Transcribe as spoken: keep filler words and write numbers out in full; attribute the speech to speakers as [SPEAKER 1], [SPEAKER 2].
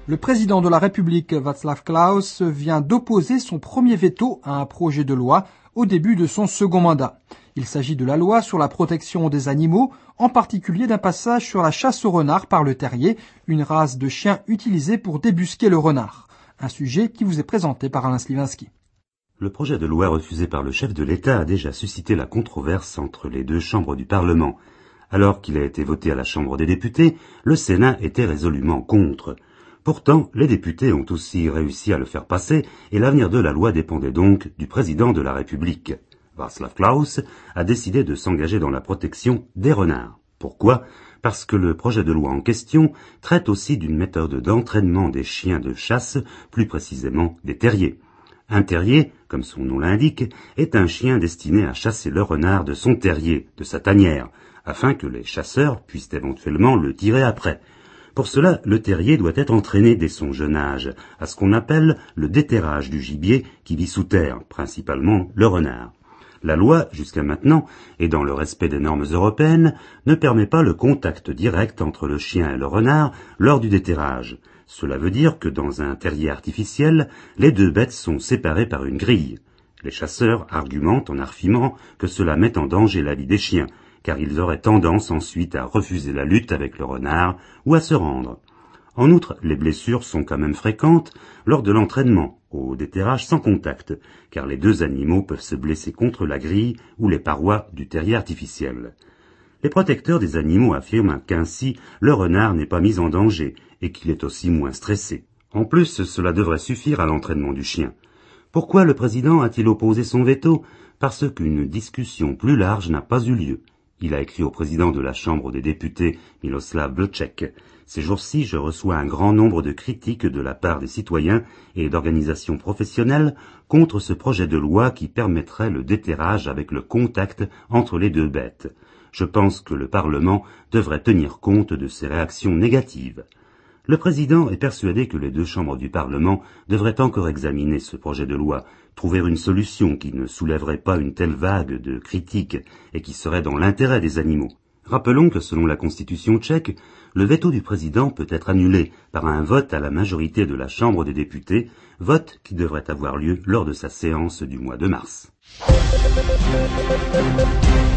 [SPEAKER 1] Le président de la République, Václav Klaus, vient d'opposer son premier veto à un projet de loi au début de son second mandat. Il s'agit de la loi sur la protection des animaux, en particulier d'un passage sur la chasse au renard par le terrier, une race de chien utilisée pour débusquer le renard. Un sujet qui vous est présenté par Alain Sliwinski.
[SPEAKER 2] Le projet de loi refusé par le chef de l'État a déjà suscité la controverse entre les deux chambres du Parlement. Alors qu'il a été voté à la Chambre des députés, le Sénat était résolument contre. Pourtant, les députés ont aussi réussi à le faire passer et l'avenir de la loi dépendait donc du président de la République. Václav Klaus a décidé de s'engager dans la protection des renards. Pourquoi ? Parce que le projet de loi en question traite aussi d'une méthode d'entraînement des chiens de chasse, plus précisément des terriers. Un terrier, comme son nom l'indique, est un chien destiné à chasser le renard de son terrier, de sa tanière, afin que les chasseurs puissent éventuellement le tirer après. Pour cela, le terrier doit être entraîné dès son jeune âge à ce qu'on appelle le déterrage du gibier qui vit sous terre, principalement le renard. La loi, jusqu'à maintenant, et dans le respect des normes européennes, ne permet pas le contact direct entre le chien et le renard lors du déterrage. Cela veut dire que dans un terrier artificiel, les deux bêtes sont séparées par une grille. Les chasseurs argumentent en affirmant que cela met en danger la vie des chiens, car ils auraient tendance ensuite à refuser la lutte avec le renard ou à se rendre. En outre, les blessures sont quand même fréquentes lors de l'entraînement, au déterrage sans contact, car les deux animaux peuvent se blesser contre la grille ou les parois du terrier artificiel. Les protecteurs des animaux affirment qu'ainsi le renard n'est pas mis en danger et qu'il est aussi moins stressé. En plus, cela devrait suffire à l'entraînement du chien. Pourquoi le président a-t-il opposé son veto ? Parce qu'une discussion plus large n'a pas eu lieu. Il a écrit au président de la Chambre des députés, Miroslav Vlček. Ces jours-ci, je reçois un grand nombre de critiques de la part des citoyens et d'organisations professionnelles contre ce projet de loi qui permettrait le déterrage avec le contact entre les deux bêtes. Je pense que le Parlement devrait tenir compte de ces réactions négatives. Le président est persuadé que les deux chambres du Parlement devraient encore examiner ce projet de loi, trouver une solution qui ne soulèverait pas une telle vague de critiques et qui serait dans l'intérêt des animaux. Rappelons que selon la Constitution tchèque, le veto du président peut être annulé par un vote à la majorité de la Chambre des députés, vote qui devrait avoir lieu lors de sa séance du mois de mars.